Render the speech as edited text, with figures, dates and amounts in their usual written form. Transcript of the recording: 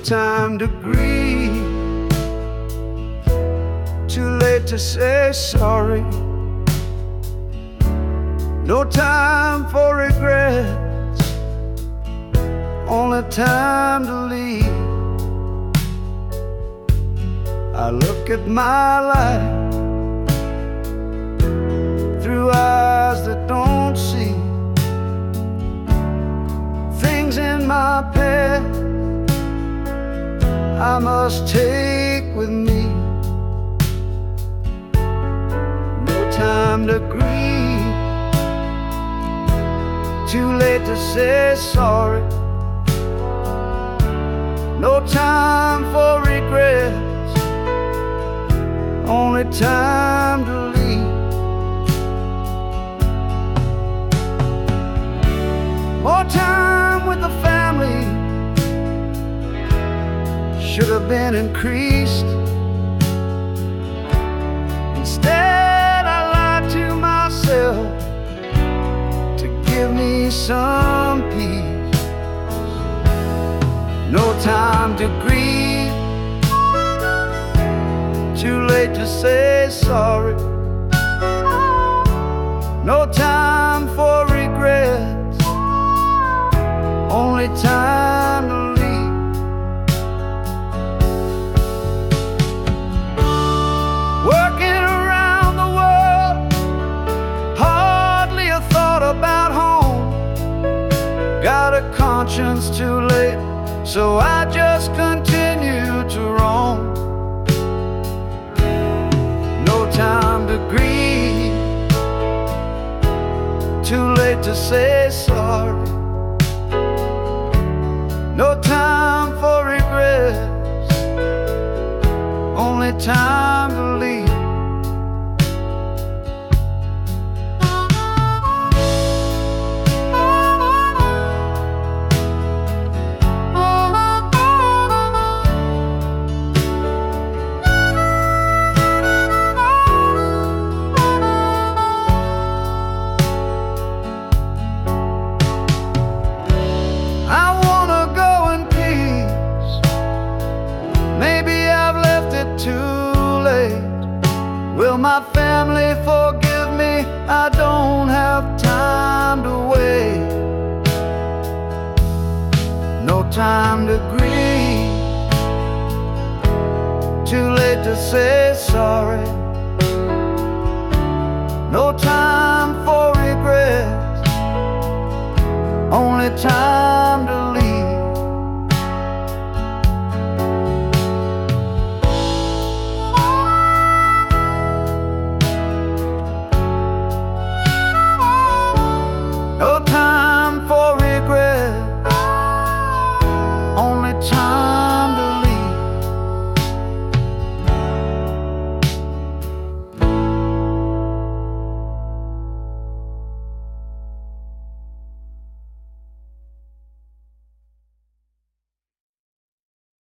time to grieve, too late to say sorry. No time for regrets, only time to leave. I look at my life through eyes that don't see things in my past I must take with me. No time to grieve, too late to say sorry. No time for regrets, only time to leave. More time with the family should have been increased. Instead, I lied to myself to give me some peace. No time to grieve, too late to say sorry. No time for regrets, only time to leave. Working around the world, hardly a thought about home. Got a conscience too late, so I just continue to roam. No time to grieve, too late to say sorry. No time for regrets, only time to leave. Will my family forgive me? I don't have time to wait. No time to grieve, too late to say sorry. No time